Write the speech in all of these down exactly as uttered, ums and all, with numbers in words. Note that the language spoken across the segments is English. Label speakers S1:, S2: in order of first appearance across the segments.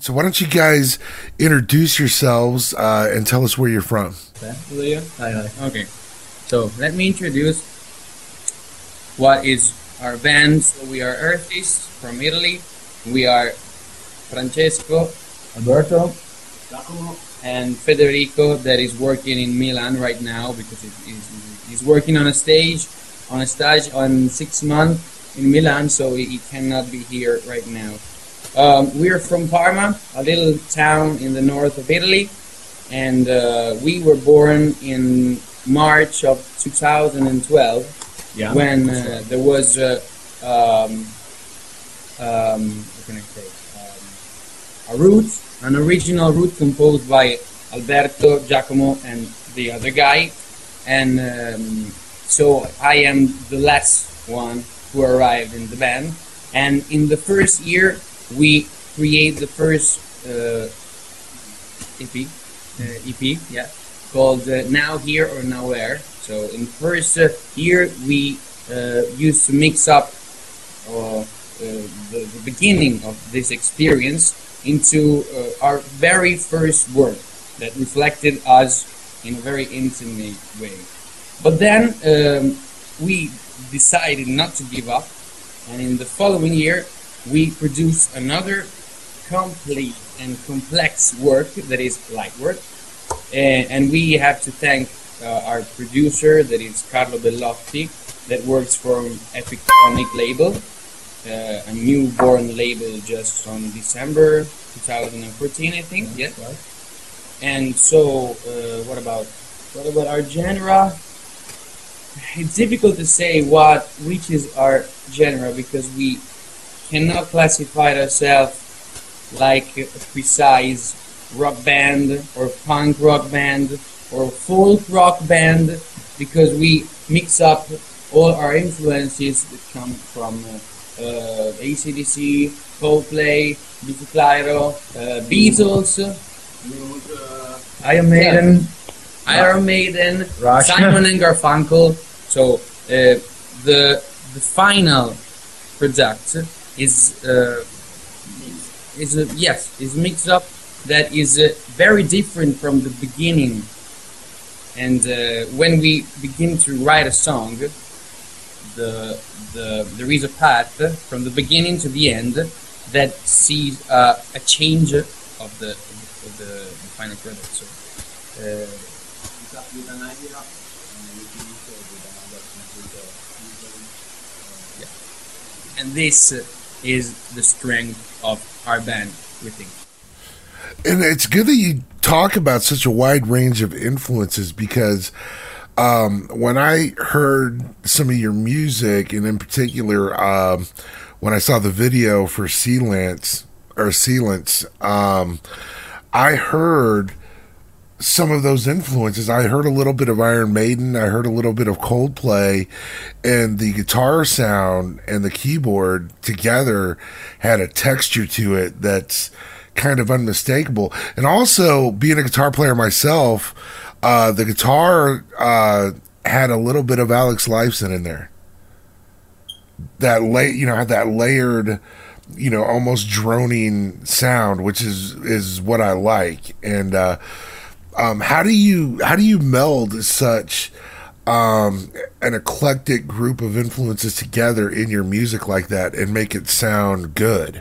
S1: So why don't you guys introduce yourselves uh, and tell us where you're from?
S2: Okay. Hi, hi. Okay. So let me introduce what is our band. So we are Earthists from Italy. We are Francesco, Alberto, Giacomo, and Federico that is working in Milan right now because he's, he's working on a stage, on a stage on six months in Milan, so he, he cannot be here right now. Um, we're from Parma, a little town in the north of Italy, and uh, we were born in March of two thousand twelve, yeah, when uh, there was uh, um, um, what can I say? Um, a route, an original route composed by Alberto, Giacomo, and the other guy, and um, so I am the last one who arrived in the band, and in the first year we create the first uh, E P, uh, E P, yeah, called uh, Now Here or Nowhere. So in the first uh, year we uh, used to mix up uh, uh, the, the beginning of this experience into uh, our very first work that reflected us in a very intimate way. But then um, we decided not to give up, and in the following year we produced another complete and complex work that is Lightwork, and, and we have to thank uh, our producer, that is Carlo Bellotti, that works for Epictronic label, uh, a newborn label just on December two thousand fourteen, I think. Yeah. Right. And so, uh, what about what about our genre? It's difficult to say what which is our genre because we cannot classify ourselves like a precise rock band or punk rock band or folk rock band because we mix up all our influences that come from uh, uh, A C D C, Coldplay, Biffy Clyro, uh, Beatles, uh, Iron Maiden, yeah. Iron Maiden, Rush. Simon and Garfunkel. So uh, the the final product is uh, is a, yes is mixed up that is uh, very different from the beginning. And uh, when we begin to write a song, the the there is a path from the beginning to the end that sees uh, a change of the of the, the final product. So. Uh, with an idea, yeah. And this is the strength of our band, we think.
S1: And it's good that you talk about such a wide range of influences because um, when I heard some of your music, and in particular um, when I saw the video for Sealants, or Sealants, um, I heard some of those influences. I heard a little bit of Iron Maiden, I heard a little bit of Coldplay, and the guitar sound and the keyboard together had a texture to it that's kind of unmistakable. And also, being a guitar player myself, uh, the guitar uh, had a little bit of Alex Lifeson in there. That lay, you know, had that layered, you know, almost droning sound, which is is what I like. And uh, um, how do you how do you meld such um, an eclectic group of influences together in your music like that and make it sound good?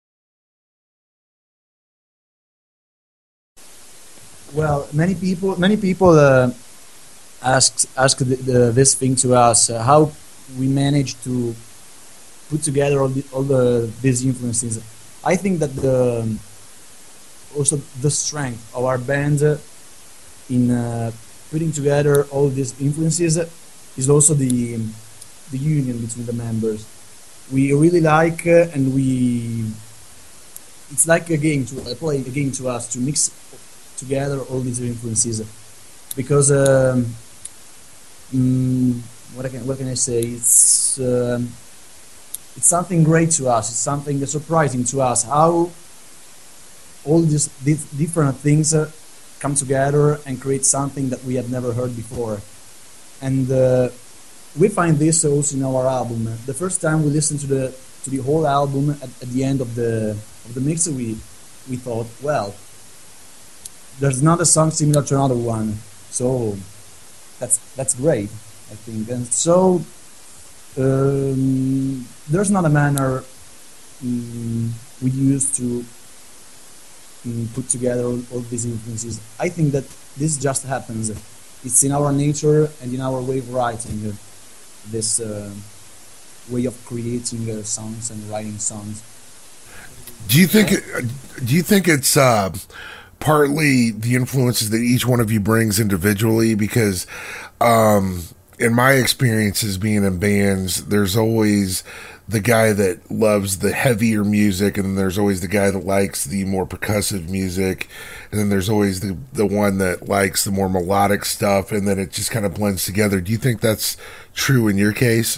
S3: Well, many people, many people uh, ask ask the, the, this thing to us: uh, how we manage to put together all the, all the these influences. I think that the also the strength of our band uh, in uh, putting together all these influences is also the the union between the members. We really like uh, and we it's like a game to uh, play a game to us to mix together all these influences because um, mm, what I can what can I say? It's um, it's something great to us. It's something surprising to us how all these dif- different things uh, come together and create something that we had never heard before. And uh, we find this also in our album. The first time we listened to the to the whole album at, at the end of the of the mix, we we thought, well, there's not a song similar to another one, so that's that's great, I think. And so um, there's not a manner um, we use to um, put together all, all these influences. I think that this just happens. It's in our nature and in our way of writing, uh, this uh, way of creating uh, songs and writing songs.
S1: Do you think? It, do you think it's uh, partly the influences that each one of you brings individually? Because um, in my experiences being in bands, there's always the guy that loves the heavier music, and then there's always the guy that likes the more percussive music, and then there's always the the one that likes the more melodic stuff, and then it just kind of blends together. Do you think that's true in your case?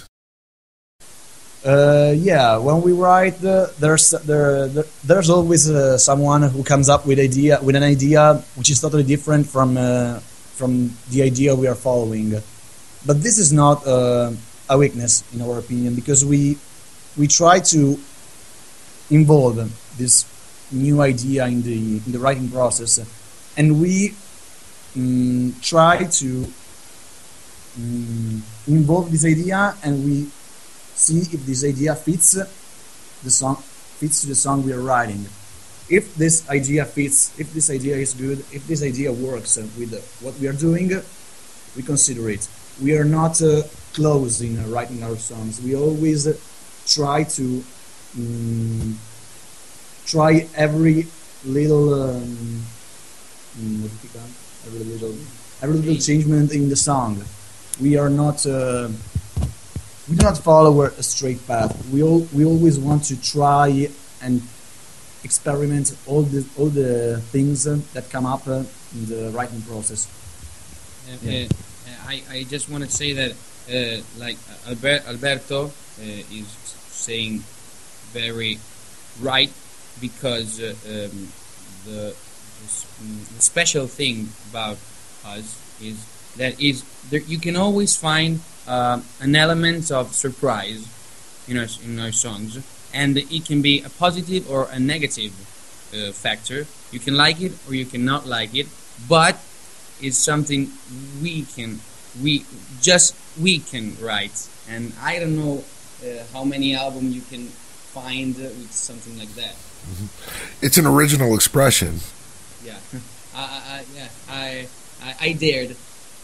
S3: Uh, yeah, when we write, uh, there's there, there there's always uh, someone who comes up with idea with an idea which is totally different from uh, from the idea we are following. But this is not uh, a weakness, in our opinion, because we we try to involve this new idea in the in the writing process, and we um, try to um, involve this idea, and we see if this idea fits the song, fits to the song we are writing. If this idea fits, if this idea is good, if this idea works with what we are doing, we consider it. We are not uh, close in uh, writing our songs. We always uh, try to um, try every little um, every little every little changement in the song. We are not. Uh, We do not follow a straight path. We all we always want to try and experiment all the all the things uh, that come up uh, in the writing process.
S2: Uh, yeah. uh, I I just want to say that uh, like Albert, Alberto uh, is saying very right, because uh, um, the, the special thing about us is that is there, you can always find Uh, an element of surprise in our, in our songs, and it can be a positive or a negative uh, factor. You can like it or you cannot like it, but it's something we can we just we can write. And I don't know uh, how many albums you can find uh, with something like that.
S1: Mm-hmm. It's an original expression.
S2: Yeah, I, I, yeah, I, I, I dared.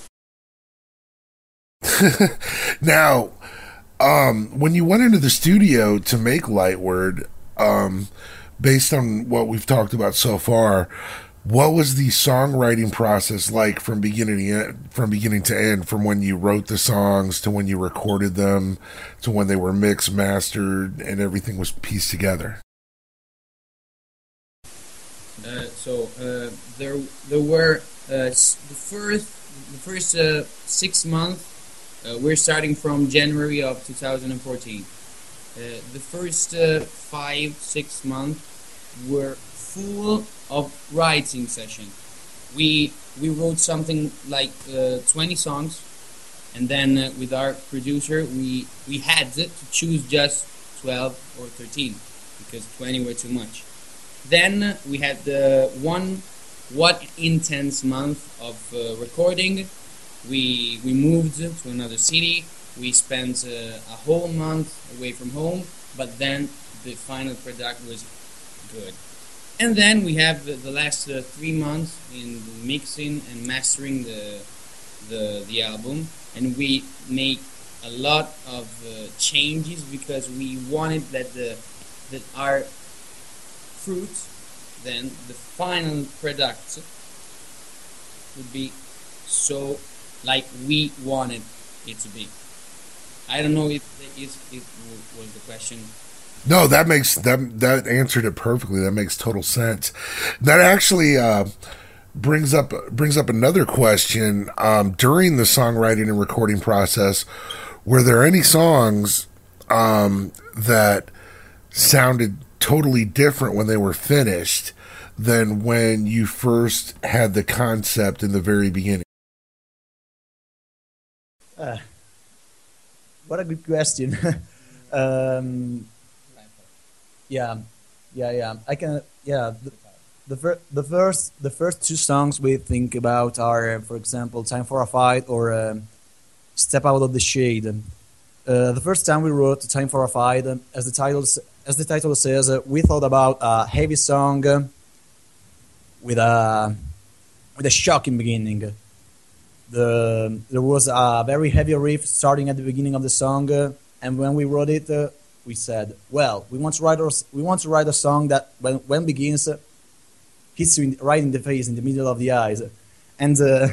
S1: Now, um, when you went into the studio to make Lightward, um, based on what we've talked about so far, what was the songwriting process like from beginning to end, from beginning to end, from when you wrote the songs to when you recorded them to when they were mixed, mastered, and everything was pieced together?
S2: Uh, so uh, there, there were uh, the first, the first uh, six months. Uh, we're starting from January of two thousand fourteen. Uh, the first uh, five, six months were full of writing session. We we wrote something like uh, twenty songs, and then uh, with our producer, we we had to choose just twelve or thirteen because twenty were too much. Then uh, we had the one what intense month of uh, recording. We we moved to another city. We spent uh, a whole month away from home, but then the final product was good. And then we have the, the last uh, three months in mixing and mastering the the the album, and we make a lot of uh, changes because we wanted that the that our fruit, then the final product, would be so like we wanted it to be. I don't know if it, it was the question.
S1: No, that makes that that answered it perfectly. That makes total sense. That actually uh, brings up brings up another question. Um, during the songwriting and recording process, were there any songs um, that sounded totally different when they were finished than when you first had the concept in the very beginning?
S3: Uh, what a good question. um, yeah, yeah, yeah. I can. Yeah, the, the fir- the first the first two songs we think about are, uh, for example, "Time for a Fight" or um, "Step Out of the Shade." Uh, the first time we wrote "Time for a Fight," um, as the title s- as the title says, uh, we thought about a heavy song uh, with a with a shocking beginning. The there was a very heavy riff starting at the beginning of the song, uh, and when we wrote it, uh, we said, "Well, we want to write our, we want to write a song that when when begins." Uh, hits you in, right in the face, in the middle of the eyes. And uh,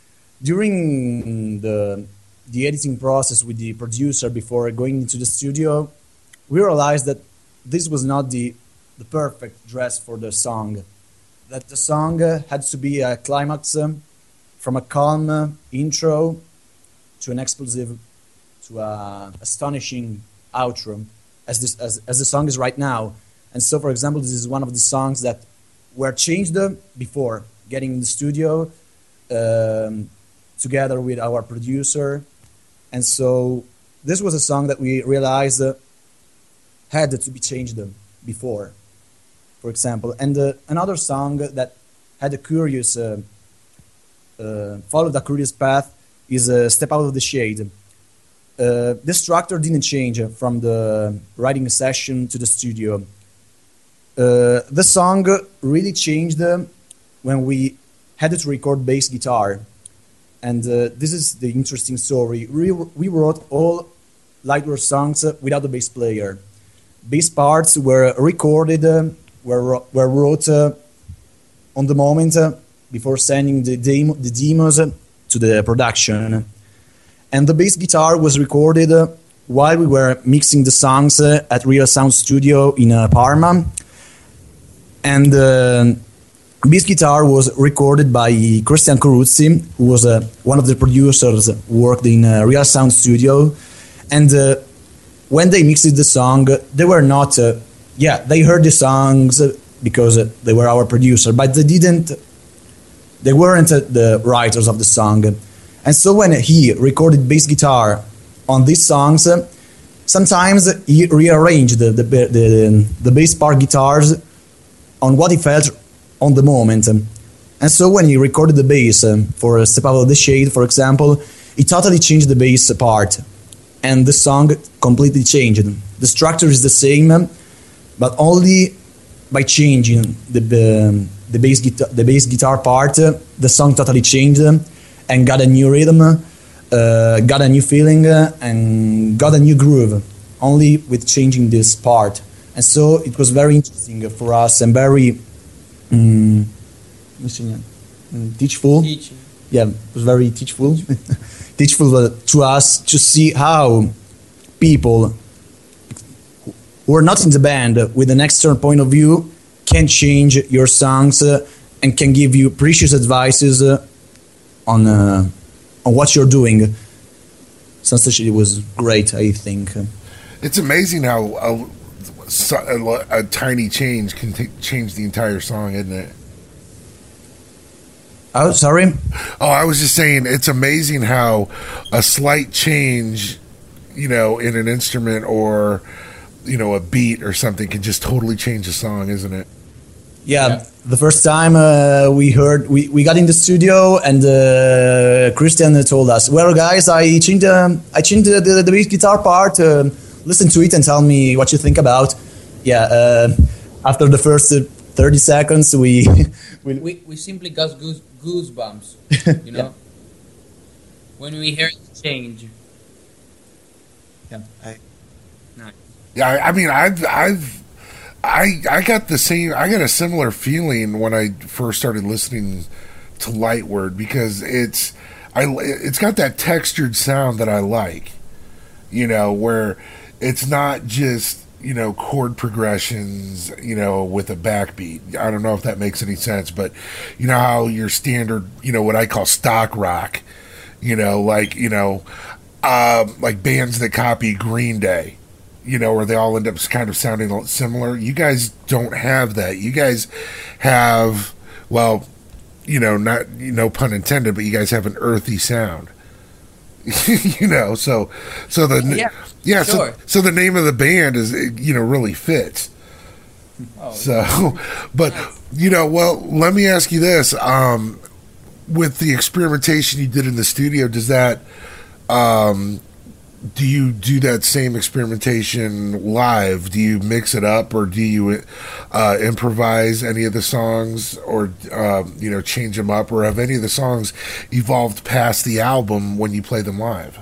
S3: during the the editing process with the producer before going into the studio, we realized that this was not the the perfect dress for the song. That the song uh, had to be a climax um, from a calm uh, intro to an explosive, to a astonishing outro, as this as, as the song is right now. And so, for example, this is one of the songs that were changed before getting in the studio um, together with our producer. And so this was a song that we realized uh, had to be changed before, for example. And uh, another song that had a curious, uh, uh, followed a curious path is uh, "Step Out of the Shade." Uh, the structure didn't change from the writing session to the studio. Uh, the song really changed uh, when we had to record bass guitar. And uh, this is the interesting story. We, we wrote all Lightware songs uh, without a bass player. Bass parts were recorded, uh, were, were wrote uh, on the moment uh, before sending the, demo, the demos uh, to the production. And the bass guitar was recorded uh, while we were mixing the songs uh, at Real Sound Studio in uh, Parma. And uh, bass guitar was recorded by Christian Coruzzi, who was uh, one of the producers who worked in uh, Real Sound Studio. And uh, when they mixed the song, they were not, uh, yeah, they heard the songs because uh, they were our producer, but they didn't, they weren't uh, the writers of the song. And so when he recorded bass guitar on these songs, uh, sometimes he rearranged the, the, the, the bass part guitars on what he felt on the moment. And so when he recorded the bass um, for "Step Out of the Shade," for example, he totally changed the bass part. And the song completely changed. The structure is the same, but only by changing the, the, the, bass, guitar, the bass guitar part, uh, the song totally changed and got a new rhythm, uh, got a new feeling, uh, and got a new groove, only with changing this part. And so it was very interesting for us and very um, teachful.
S2: Teaching.
S3: Yeah, it was very teachful. teachful to us to see how people who are not in the band with an external point of view can change your songs uh, and can give you precious advices uh, on uh, on what you're doing. Essentially, it was great, I think.
S1: It's amazing how a, a, a tiny change can t- change the entire song, isn't it?
S3: Oh, sorry?
S1: Oh, I was just saying, it's amazing how a slight change, you know, in an instrument or, you know, a beat or something can just totally change a song, isn't it?
S3: Yeah, yeah. The first time uh, we heard, we, we got in the studio and uh, Christian told us, well, guys, I changed, uh, I changed the, the, the bass guitar part, uh, listen to it and tell me what you think about. Yeah, uh, after the first uh, thirty seconds, we...
S2: we, we, we simply got goose, goosebumps, you know? Yeah. When we hear it change.
S3: Yeah, I...
S2: Nice.
S1: Yeah, I, I mean, I've... I've I, I got the same, I got a similar feeling when I first started listening to Lightward because it's, I, it's got that textured sound that I like, you know, where it's not just, you know, chord progressions, you know, with a backbeat. I don't know if that makes any sense, but you know how your standard, you know, what I call stock rock, you know, like, you know, uh, like bands that copy Green Day, you know, where they all end up kind of sounding similar. You guys don't have that. You guys have, well, you know, not, you know, pun intended, but you guys have an earthy sound. you know, so, so the,
S2: yeah,
S1: yeah
S2: sure.
S1: so, so the name of the band is, you know, really fits.
S2: Oh,
S1: So, but you know, well, let me ask you this: um, with the experimentation you did in the studio, does that um, do you do that same experimentation live? Do you mix it up, or do you uh, improvise any of the songs, or uh, you know, change them up, or have any of the songs evolved past the album when you play them live?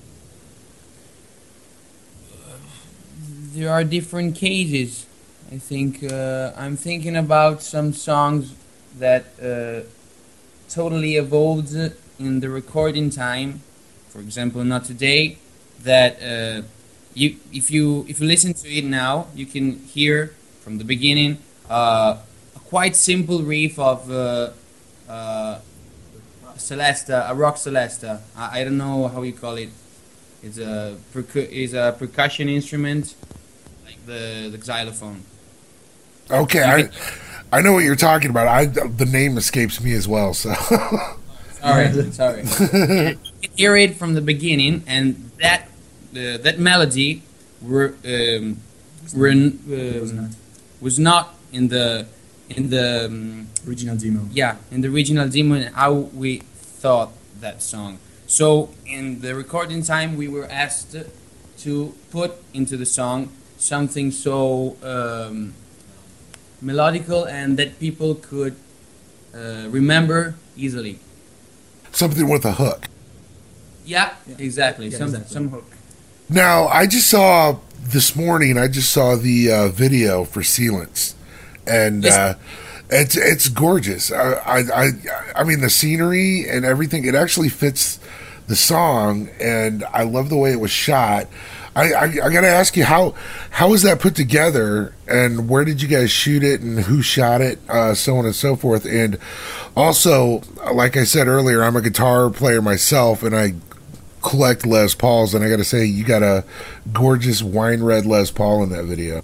S2: there are different cases. I think uh, I'm thinking about some songs that uh, totally evolved in the recording time. For example, Not Today. That uh, you, if you if you listen to it now, you can hear from the beginning uh, a quite simple riff of uh, uh, Celesta, a rock Celesta. I, I don't know how you call it. It's a percu- is a percussion instrument, like the the xylophone.
S1: Okay, I I know what you're talking about. I the name escapes me as well. So
S2: sorry, sorry. You can hear it from the beginning, and that uh, that melody were um, were um, was not in the in the um,
S3: Original demo.
S2: yeah in the original demo and how we thought that song. So in the recording time, we were asked to put into the song something so um, melodical and that people could uh, remember easily.
S1: something with a hook.
S2: Yeah,
S3: Yeah.
S2: exactly.
S3: Yeah,
S2: some
S3: exactly.
S2: some hook.
S1: Now, I just saw this morning. I just saw the uh, video for Sealants, and
S2: Yes.
S1: uh, it's it's gorgeous. I, I I I mean the scenery and everything. It actually fits the song, and I love the way it was shot. I, I, I got to ask you, how how was that put together, and where did you guys shoot it, and who shot it, uh, so on and so forth. And also, like I said earlier, I'm a guitar player myself, and I collect Les Pauls, and I got to say, you got a gorgeous wine red Les Paul in that video.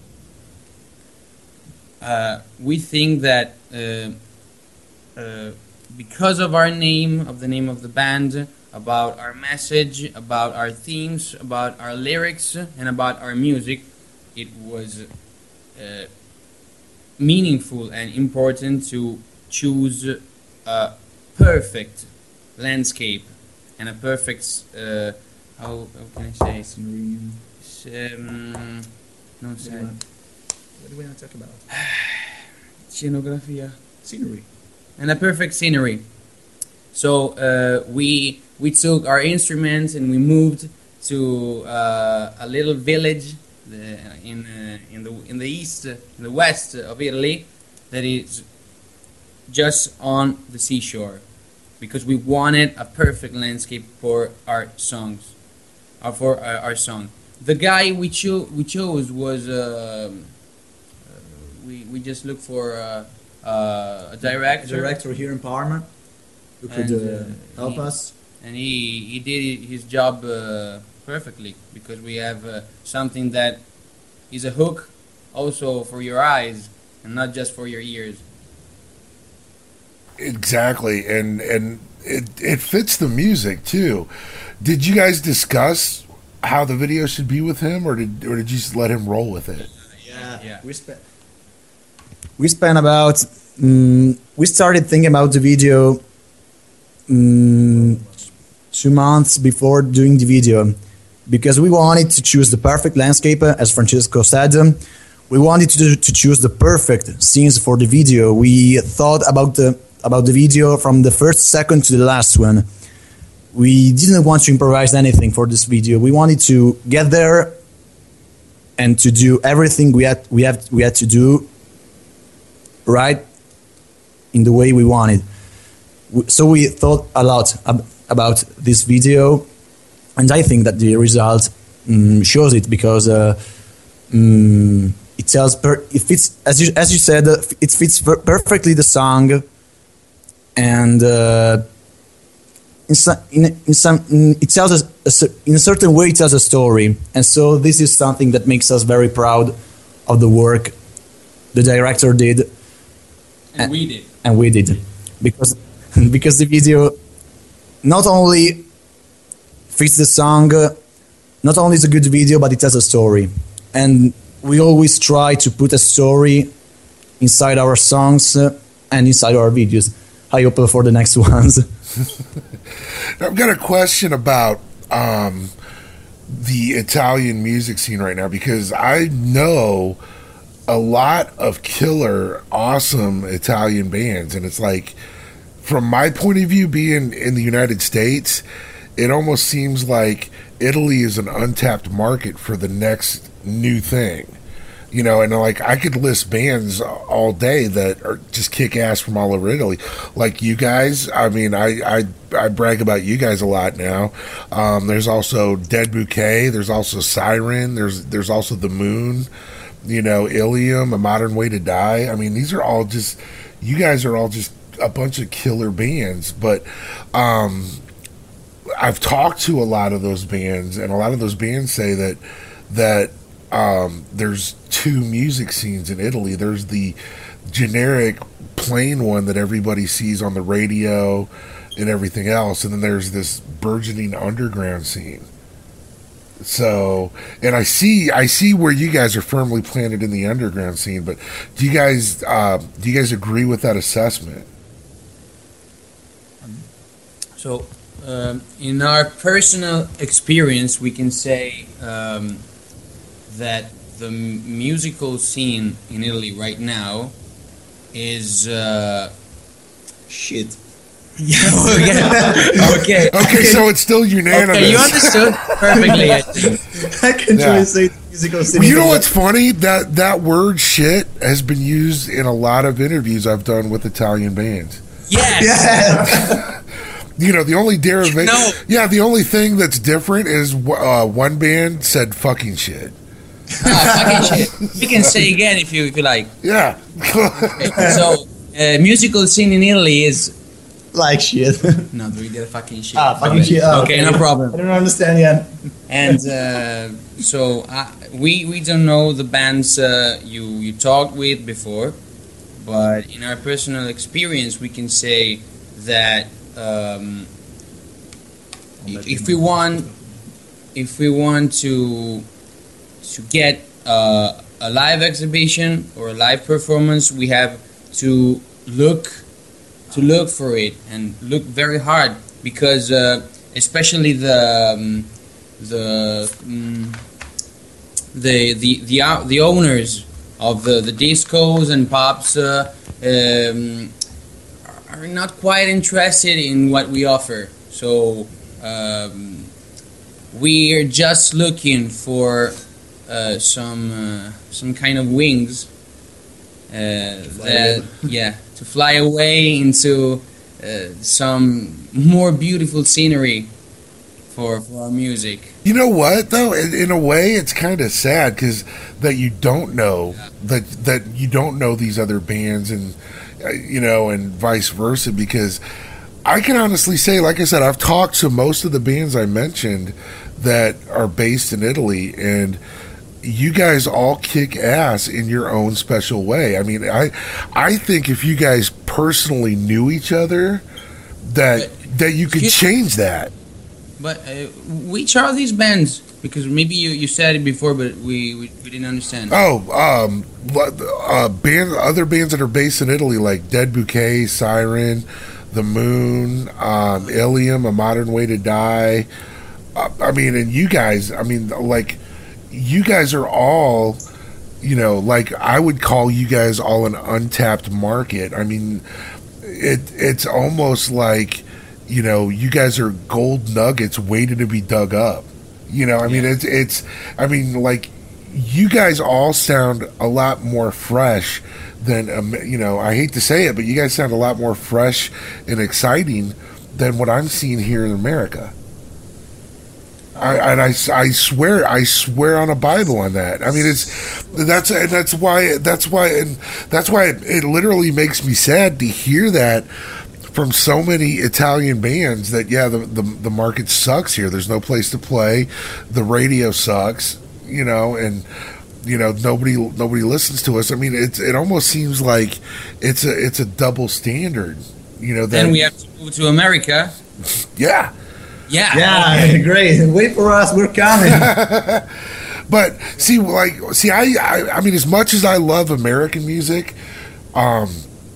S2: Uh, we think that uh, uh, because of our name, of the name of the band, about our message, about our themes, about our lyrics, and about our music, it was uh, meaningful and important to choose a perfect landscape and a perfect, uh, how, how can I say,
S3: Scenery.
S2: um, no, sorry.
S3: What do we want to talk about?
S2: Scenografia.
S3: Scenery.
S2: And a perfect scenery. So uh, we we took our instruments and we moved to uh, a little village uh, in uh, in the in the east, uh, in the west of Italy, that is just on the seashore, because we wanted a perfect landscape for our songs, or for our, our song. The guy we cho- we chose was uh, uh, we we just looked for uh, uh, a director.
S3: Director here in Parma, who could
S2: And,
S3: uh,
S2: uh,
S3: help
S2: he-
S3: us.
S2: and he, he did his job uh, perfectly, because we have uh, something that is a hook also for your eyes and not just for your ears.
S1: Exactly, and and it it fits the music too. Did you guys discuss how the video should be with him, or did or did you just let him roll with it?
S3: Yeah,
S2: Yeah.
S3: we spent. We spent about. Mm, we started thinking about the video. Mm, two months before doing the video, because we wanted to choose the perfect landscape, uh, as Francesco said. Um, we wanted to do, to choose the perfect scenes for the video. We thought about the about the video from the first second to the last one. We didn't want to improvise anything for this video. We wanted to get there and to do everything we had we have we had to do right in the way we wanted. W- So we thought a lot ab- about this video, and I think that the result mm, shows it, because uh, mm, it tells per- it fits, as you as you said, uh, it fits per- perfectly the song, and uh, in, so- in, in some in, it tells us a, cer- in a certain way it tells a story, and so this is something that makes us very proud of the work the director did
S2: And we did.
S3: and we did, because because the video not only fits the song, uh, not only is a good video, but it has a story, and we always try to put a story inside our songs uh, and inside our videos. I hope for the next ones.
S1: I've got a question about um, the Italian music scene right now, because I know a lot of killer, awesome Italian bands, and it's like, from my point of view, being in the United States, it almost seems like Italy is an untapped market for the next new thing. You know, and like I could list bands all day that are just kick ass from all over Italy. Like you guys, I mean, I I, I brag about you guys a lot now. Um, there's also Dead Bouquet. There's also Siren. There's there's also The Moon. You know, Ilium, A Modern Way to Die. I mean, these are all just, you guys are all just a bunch of killer bands. But um, I've talked to a lot of those bands, and a lot of those bands say that that. Um, there's two music scenes in Italy. There's the generic plain one that everybody sees on the radio and everything else, and then there's this burgeoning underground scene. So, and I see, I see where you guys are firmly planted in the underground scene. But do you guys, uh, do you guys agree with that assessment?
S2: So, um, in our personal experience, we can say. Um, that the musical scene in Italy right now is uh, shit. Yeah, okay. okay.
S1: Okay, so it's still unanimous.
S2: Okay, you understood perfectly, I think.
S3: I can
S1: Yeah.
S3: truly say musical scene.
S1: Well, you know what's funny? That that word "shit" has been used in a lot of interviews I've done with Italian bands.
S2: Yes.
S3: Yeah.
S1: You know, the only derivation.
S2: No.
S1: Yeah, the only thing that's different is uh, one band said "fucking shit."
S2: Ah, fucking shit. We can say again if you if you like.
S1: Yeah.
S2: Okay, so, uh, musical scene in Italy is
S3: Like shit.
S2: not really fucking shit.
S3: Ah, fucking shit. Oh,
S2: okay, no problem.
S3: I don't understand yet.
S2: And uh, so uh, we we don't know the bands uh, you you talked with before, but in our personal experience, we can say that um, if, if we want if we want to to get uh, a live exhibition or a live performance, we have to look to look for it and look very hard, because uh, especially the um, the um, the the the uh, the owners of the, the discos and pubs uh, um, are not quite interested in what we offer. So um, we are just looking for uh, some uh, some kind of wings uh, that yeah to fly away into uh, some more beautiful scenery for for our music.
S1: You know what though? In, in a way, it's kind of sad because that you don't know that that you don't know these other bands, and uh, you know, and vice versa. Because I can honestly say, like I said, I've talked to most of the bands I mentioned that are based in Italy, and you guys all kick ass in your own special way. I mean, I I think if you guys personally knew each other, that
S2: But-
S1: that you could
S2: Excuse-
S1: change that.
S2: But uh, which are these bands? Because maybe you, you said it before, but we, we, we didn't understand.
S1: Oh, um, uh, band, other bands that are based in Italy, like Dead Bouquet, Siren, The Moon, um, Ilium, A Modern Way to Die. Uh, I mean, and you guys, I mean, like, you guys are all, you know, like, I would call you guys all an untapped market. I mean, it it's almost like, you know, you guys are gold nuggets waiting to be dug up. You know, I mean, it's, it's, I mean, like, you guys all sound a lot more fresh than, um, you know, I hate to say it, but you guys sound a lot more fresh and exciting than what I'm seeing here in America. I, and I, I swear, I swear on a Bible on that. I mean, it's, that's, and that's why, that's why, and that's why it, it literally makes me sad to hear that from so many Italian bands that, yeah, the, the the market sucks here. There's no place to play. The radio sucks, you know, and, you know, nobody nobody listens to us. I mean, it's it almost seems like it's a it's a double standard, you know. That,
S2: Then we have to move to America.
S1: yeah.
S2: Yeah.
S3: Yeah, great. Wait for us. We're coming.
S1: But see, like, see, I, I, I mean, as much as I love American music, um,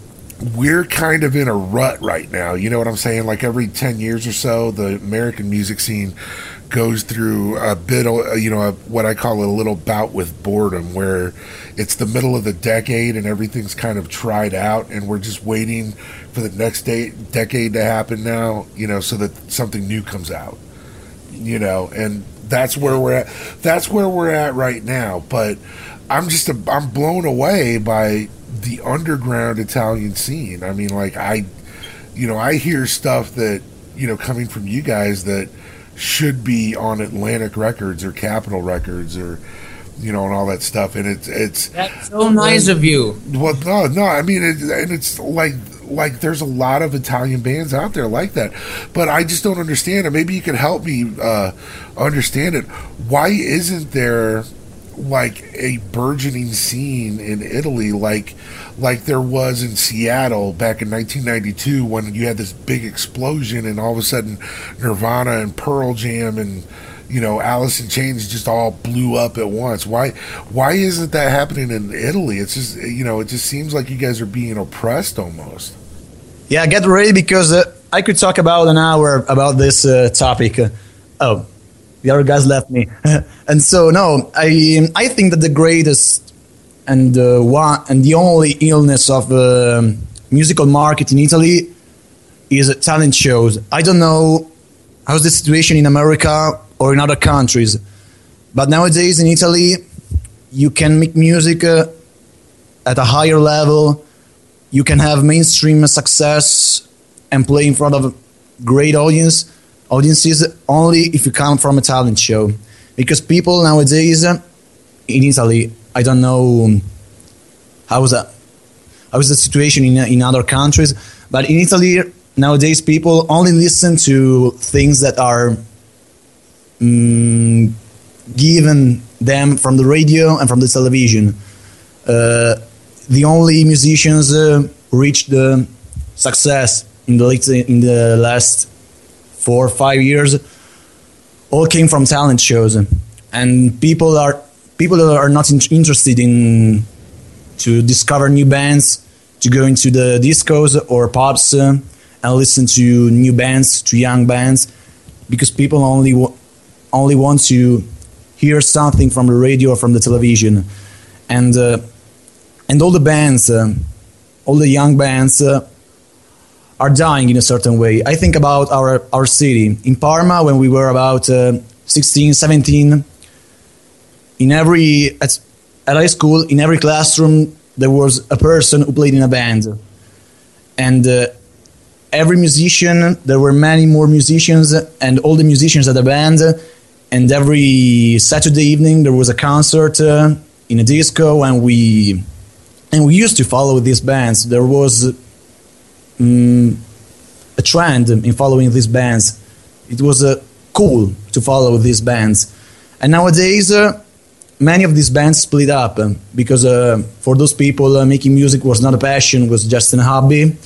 S1: we're kind of in a rut right now. You know what I'm saying? Like every ten years or so, the American music scene goes through a bit of, you know, a, what I call a little bout with boredom, where it's the middle of the decade and everything's kind of tried out, and we're just waiting for the next day, decade to happen now, you know, so that something new comes out, you know, and that's where we're at. That's where we're at right now. But I'm just, a, I'm blown away by the underground Italian scene. I mean, like I, you know, I hear stuff that, you know, coming from you guys that should be on Atlantic Records or Capitol Records or, you know, and all that stuff. And it's, it's
S2: that's so nice of you.
S1: Well, no, no, I mean, it, and it's like, like there's a lot of Italian bands out there like that, but I just don't understand it. Maybe you could help me uh, understand it. Why isn't there like a burgeoning scene in Italy like like there was in Seattle back in nineteen ninety-two when you had this big explosion and all of a sudden Nirvana and Pearl Jam and, you know, Alice in Chains just all blew up at once? Why why isn't that happening in Italy? It's just, you know, it just seems like you guys are being oppressed almost.
S3: Yeah, get ready, because uh, I could talk about an hour about this uh, topic. Uh, oh, the other guys left me. And so, no, I I think that the greatest and uh, one and the only illness of the uh, musical market in Italy is uh, talent shows. I don't know how's the situation in America or in other countries, but nowadays in Italy, you can make music uh, at a higher level. You can have mainstream success and play in front of a great audience audiences only if you come from a talent show. Because people nowadays uh, in Italy, I don't know how is that, how is the situation in in other countries, but in Italy nowadays people only listen to things that are um, given them from the radio and from the television. Uh, the only musicians uh, reached the success in the late, in the last four or five years all came from talent shows, and people are people are not in, interested in to discover new bands, to go into the discos or pubs uh, and listen to new bands, to young bands, because people only w- only want to hear something from the radio or from the television, and uh, and all the bands, uh, all the young bands uh, are dying in a certain way. I think about our our city in Parma when we were about uh, sixteen, seventeen. In every at, at high school, in every classroom, there was a person who played in a band, and uh, every musician. There were many more musicians, and all the musicians at the band. And every Saturday evening, there was a concert uh, in a disco, and we and we used to follow these bands. There was um, a trend in following these bands. It was uh, cool to follow these bands, and nowadays. Uh, Many of these bands split up uh, because uh, for those people uh, making music was not a passion, was just a hobby.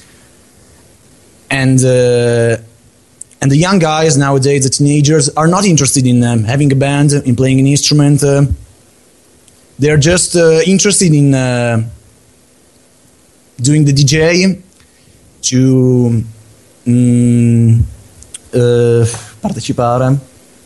S3: And uh, and the young guys nowadays, the teenagers, are not interested in um, having a band, in playing an instrument. Uh, they're just uh, interested in uh, doing the D J, to um, uh, partecipare.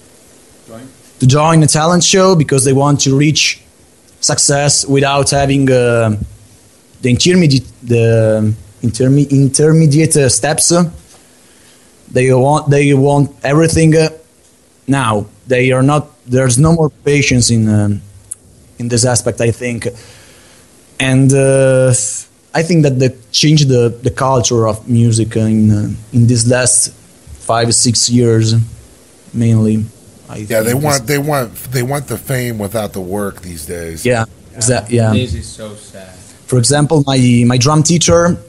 S3: To join a talent show because they want to reach success without having uh, the intermediate the interme- intermediate uh, steps. They want they want everything uh, now. They are not. There's no more patience in um, in this aspect, I think, and uh, I think that they changed the, the culture of music in uh, in these last five six years mainly. I
S1: yeah, they want they want they want the fame without the work these days.
S3: Yeah, exactly. Yeah,
S2: this is so sad.
S3: For example, my my drum teacher um,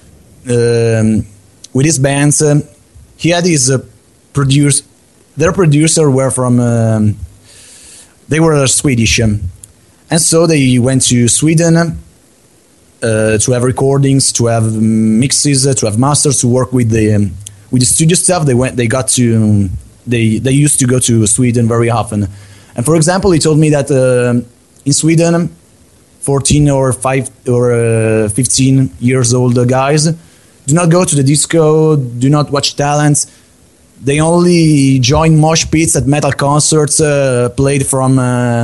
S3: with his bands, uh, he had his uh, produce. Their producer were from um, they were Swedish, um, and so they went to Sweden uh, to have recordings, to have mixes, uh, to have masters, to work with the um, with the studio stuff. They went. They got to. Um, They they used to go to Sweden very often, And for example, he told me that uh, in Sweden, fourteen or five or uh, fifteen years old guys do not go to the disco, do not watch talents. They only join mosh pits at metal concerts uh, played from uh,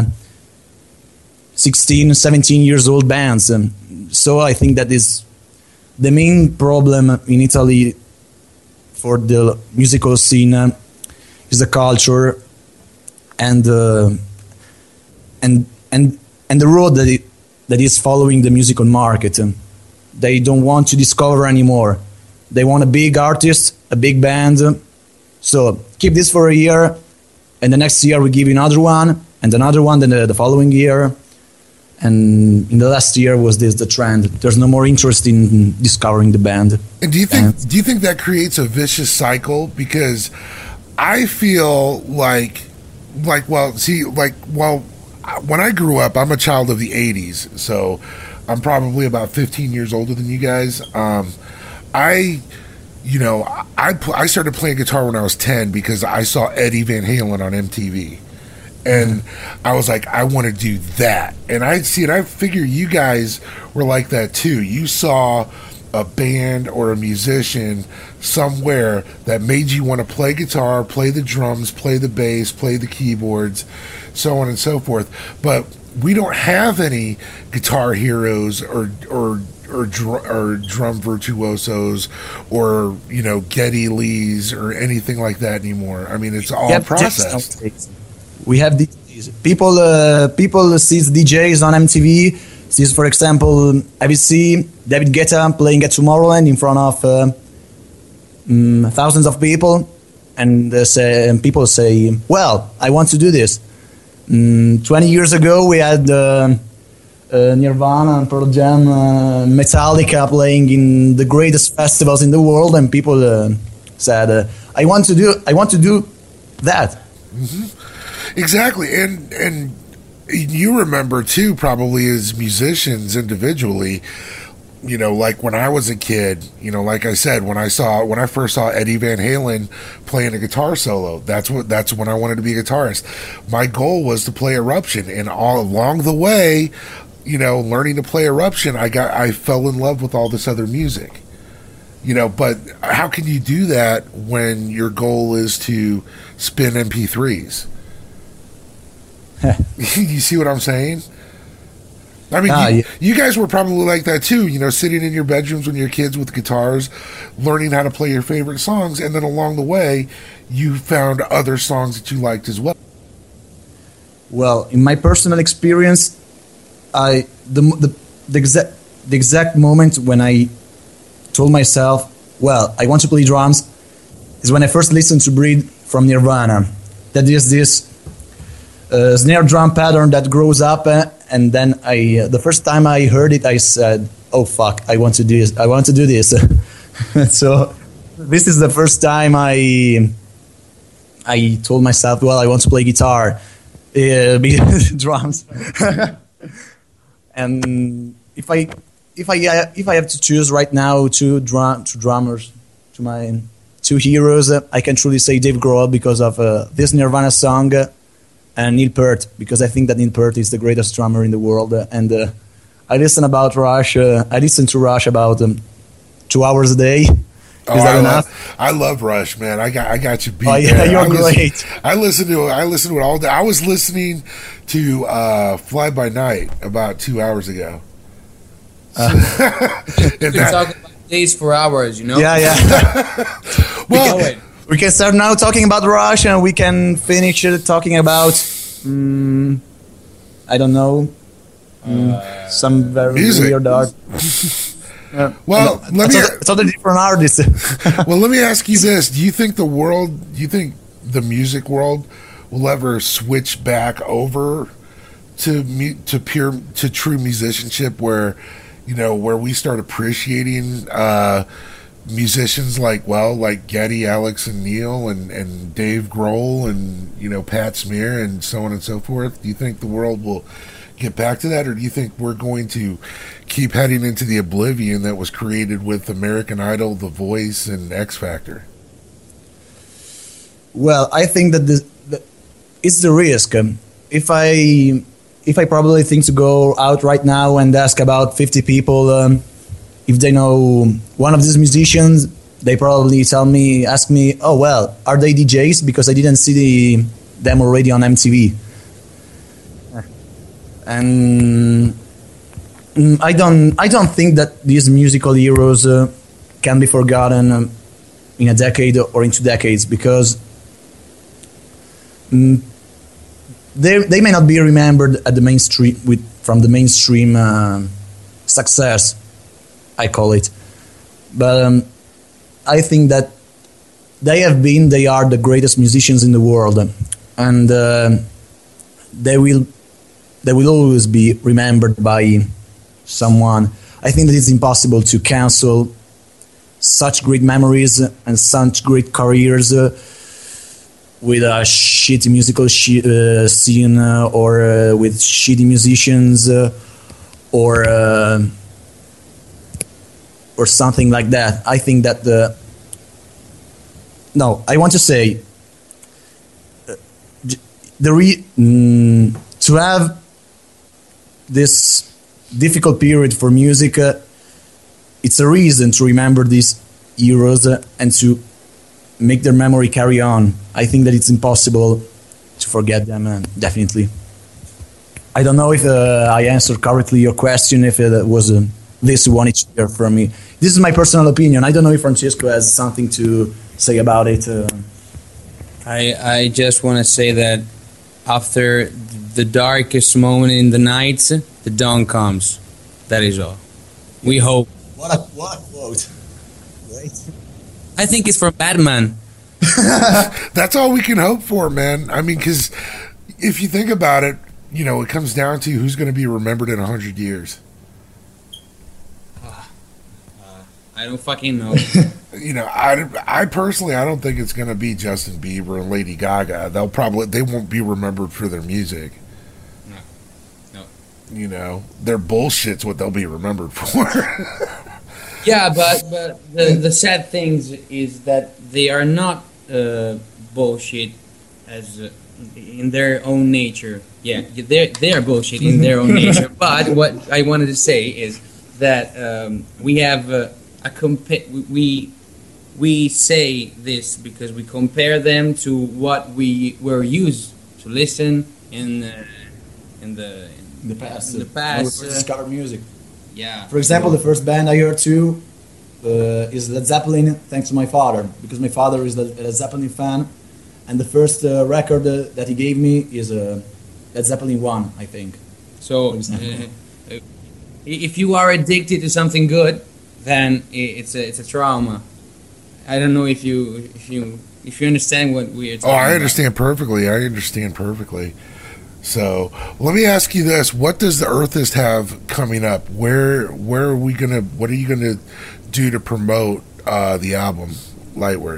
S3: sixteen, seventeen years old bands. Um, so I think that is the main problem in Italy for the musical scene uh, is the culture and uh, and and and the road that it, that is following the musical market. Um, they don't want to discover anymore. They want a big artist, a big band. Um, so keep this for a year, and the next year we give you another one, and another one, then the, the following year. And in the last year was this the trend. There's no more interest in discovering the band.
S1: And do you think and, do you think that creates a vicious cycle? Because I feel like like well, see, like well, when I grew up, I'm a child of the eighties, so I'm probably about fifteen years older than you guys. Um, I, you know, I I started playing guitar when I was ten because I saw Eddie Van Halen on M T V. And I was like, I want to do that. And I see it. I figure you guys were like that too. You saw a band or a musician somewhere that made you want to play guitar, play the drums, play the bass, play the keyboards, so on and so forth. But we don't have any guitar heroes or or or, dr- or drum virtuosos or, you know, Geddy Lees or anything like that anymore. I mean, it's all yep, processed.
S3: We have D Js. People, uh, people sees D Js on M T V. Sees, for example, have you seen David Guetta playing at Tomorrowland in front of uh, um, thousands of people? And, uh, say, and people say, well, I want to do this. Um, twenty years ago, we had uh, uh, Nirvana and Pearl Jam, uh, Metallica playing in the greatest festivals in the world, and people uh, said, uh, I want to do, I want to do that.
S1: Mm-hmm. Exactly, and and you remember too, probably as musicians individually, you know, like when I was a kid, you know, like I said, when I saw when I first saw Eddie Van Halen playing a guitar solo, that's what that's when I wanted to be a guitarist. My goal was to play Eruption, and all along the way, you know, learning to play Eruption, I got I fell in love with all this other music. You know, but how can you do that when your goal is to spin M P threes? You see what I'm saying? I mean, ah, you, yeah. you guys were probably like that too, you know, sitting in your bedrooms when you're kids with guitars, learning how to play your favorite songs, and then along the way, you found other songs that you liked as well.
S3: Well, in my personal experience, I the the, the exact the exact moment when I told myself, well, I want to play drums, is when I first listened to Breathe from Nirvana. That is this uh, snare drum pattern that grows up, uh, and then I, uh, the first time I heard it, I said, "Oh fuck, I want to do this. I want to do this." So this is the first time I I told myself, "Well, I want to play guitar, uh, drums." And if I if I uh, if I have to choose right now two drum two drummers, to my two heroes, uh, I can truly say Dave Grohl because of uh, this Nirvana song, uh, and Neil Peart because I think that Neil Peart is the greatest drummer in the world. Uh, and uh, I listen about Rush. Uh, I listen to Rush about um, two hours a day. Is
S1: oh,
S3: that
S1: I
S3: enough?
S1: Love, I love Rush, man. I got I got you beat.
S3: Oh yeah,
S1: there.
S3: you're
S1: I listen,
S3: great.
S1: I listen to I listen to it all day. I was listening to uh, Fly By Night about two hours ago.
S3: Uh,
S2: we can talk about days for hours, you know?
S3: Yeah, yeah.
S1: Well,
S3: we can, we can start now talking about Rush, and we can finish uh, talking about, um, I don't know, um, uh, some very
S1: music.
S3: weird art. Uh,
S1: well,
S3: no,
S1: let me.
S3: It's not a different artist.
S1: Well, let me ask you this: do you think the world? Do you think the music world will ever switch back over to mu- to pure to true musicianship, where you know where we start appreciating uh, musicians like well, like Geddy, Alex, and Neil, and and Dave Grohl, and you know Pat Smear, and so on and so forth? Do you think the world will get back to that, or do you think we're going to keep heading into the oblivion that was created with American Idol, The Voice, and X Factor?
S3: Well, I think that the, the, it's the risk. Um, if I if I probably think to go out right now and ask about fifty people um, if they know one of these musicians, they probably tell me, ask me, oh well, are they D Js? Because I didn't see the, them already on M T V. And mm, I don't I don't think that these musical heroes uh, can be forgotten um, in a decade or in two decades, because mm, they they may not be remembered at the mainstream with from the mainstream uh, success, I call it, but um, I think that they have been, they are the greatest musicians in the world, and uh, they will they will always be remembered by someone. I think that it's impossible to cancel such great memories and such great careers uh, with a shitty musical sh- uh, scene uh, or uh, with shitty musicians uh, or uh, or something like that. I think that the no, I want to say uh, the re- mm, to have this difficult period for music, uh, it's a reason to remember these heroes uh, and to make their memory carry on. I think that it's impossible to forget them, uh, definitely. I don't know if uh, I answered correctly your question, if it was uh, this you wanted to hear from me. This is my personal opinion. I don't know if Francesco has something to say about it. Uh.
S2: I, I just want to say that after the darkest moment in the night, the dawn comes. That is all. We hope.
S3: What a, what a quote. Right.
S2: I think it's from Batman.
S1: That's all we can hope for, man. I mean, because if you think about it, you know, it comes down to who's going to be remembered in a hundred years.
S2: Uh, I don't fucking know.
S1: You know, I, I personally, I don't think it's going to be Justin Bieber and Lady Gaga. They'll probably, they won't be remembered for their music.
S2: No. No.
S1: You know, their bullshit's what they'll be remembered for.
S2: Yeah, but but the the sad thing is that they are not uh, bullshit as uh, in their own nature. Yeah, they they are bullshit in their own nature. But what I wanted to say is that um, we have uh, a compa- we we say this because we compare them to what we were used to listen in uh, in the
S3: in the past.
S2: In the
S3: past,
S2: past,
S3: uh,
S2: uh,
S3: discover music.
S2: Yeah.
S3: For example, the first band I heard too uh, is Led Zeppelin, thanks to my father, because my father is a Led Zeppelin fan, and the first uh, record uh, that he gave me is uh, Led Zeppelin one, I think.
S2: So, uh, if you are addicted to something good, then it's a it's a trauma. I don't know if you if you if you understand what we are talking
S1: Oh, I
S2: about.
S1: understand perfectly. I understand perfectly. So let me ask you this: what does the Earthist have coming up? Where where are we gonna? What are you gonna do to promote uh, the album, Lightward?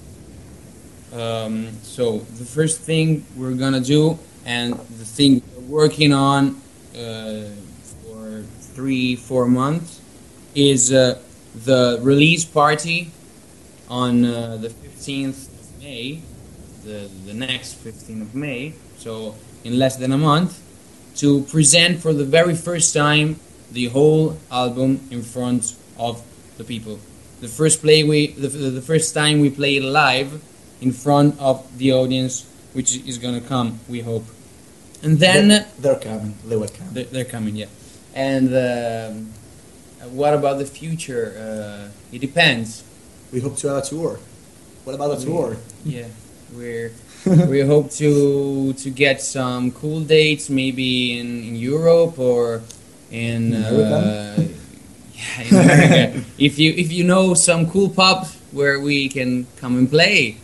S2: Um, so the first thing we're gonna do, and the thing we're working on uh, for three four months, is uh, the release party on uh, the fifteenth of May, the the next fifteenth of May. So in less than a month, to present for the very first time the whole album in front of the people. The first play we, the, the first time we play it live in front of the audience, which is gonna come, we hope. And then
S3: they're, they're coming. They will come.
S2: They're, they're coming, yeah. And um, what about the future? Uh, it depends.
S3: We hope to have a tour. What about a tour?
S2: Yeah, we're. We hope to to get some cool dates, maybe in, in Europe or in,
S3: in
S2: uh, yeah, in America. if you if you know some cool pubs where we can come and play.